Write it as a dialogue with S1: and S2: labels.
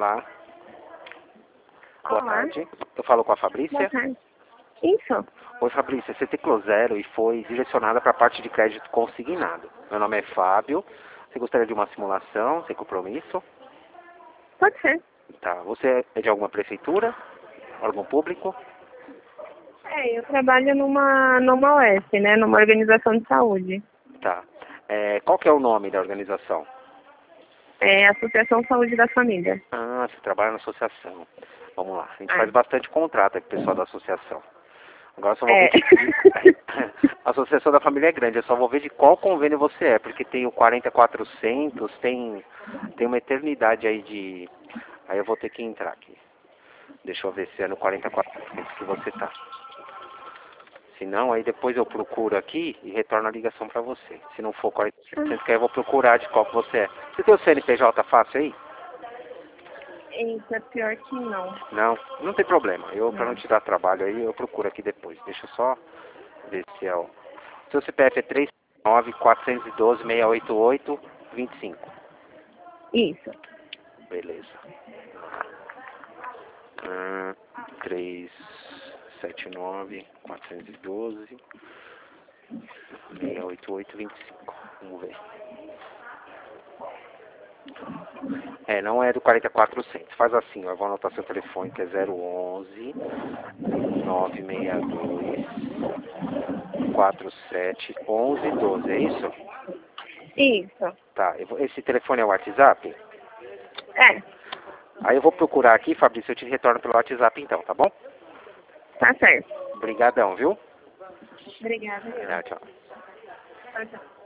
S1: Olá. Boa
S2: Olá.
S1: tarde. Eu falo com a Fabrícia.
S2: Boa tarde. Isso.
S1: Oi, Fabrícia. Você teclou 0 e foi direcionada para a parte de crédito consignado. Meu nome é Fábio. Você gostaria de uma simulação sem compromisso?
S2: Pode ser.
S1: Tá. Você é de alguma prefeitura? Órgão público?
S2: Eu trabalho numa OS, né? Numa organização de saúde.
S1: Tá. Qual que é o nome da organização?
S2: É Associação Saúde da Família.
S1: Ah, você trabalha na associação. Vamos lá. A gente
S2: Ah.
S1: faz bastante contrato com o pessoal da associação. Agora eu só vou
S2: É.
S1: ver a Associação da Família é grande, eu só vou ver de qual convênio você é, porque tem o 40400, tem uma eternidade aí de... Aí eu vou ter que entrar aqui. Deixa eu ver se é no 40400 que você tá. Se não, aí depois eu procuro aqui e retorno a ligação pra você. Se não for 40400, que aí eu vou procurar de qual que você é. Você tem o CNPJ fácil aí?
S2: Eita, pior que não.
S1: Não? Não tem problema. Pra não
S2: Não.
S1: te dar trabalho aí, eu procuro aqui depois. Deixa eu só ver se é o... Seu CPF é 39412-688-25.
S2: Isso.
S1: Beleza. 379-412-688-25. Vamos ver. Não é do 40400. Faz assim, ó, eu vou anotar seu telefone, que é 011 962 47 11 12, é isso?
S2: Isso.
S1: Tá, esse telefone é o WhatsApp?
S2: É.
S1: Aí eu vou procurar aqui, Fabrício, eu te retorno pelo WhatsApp então, tá bom?
S2: Tá certo.
S1: Obrigadão, viu?
S2: Obrigada.
S1: Tchau, tchau.
S2: Tchau, tchau.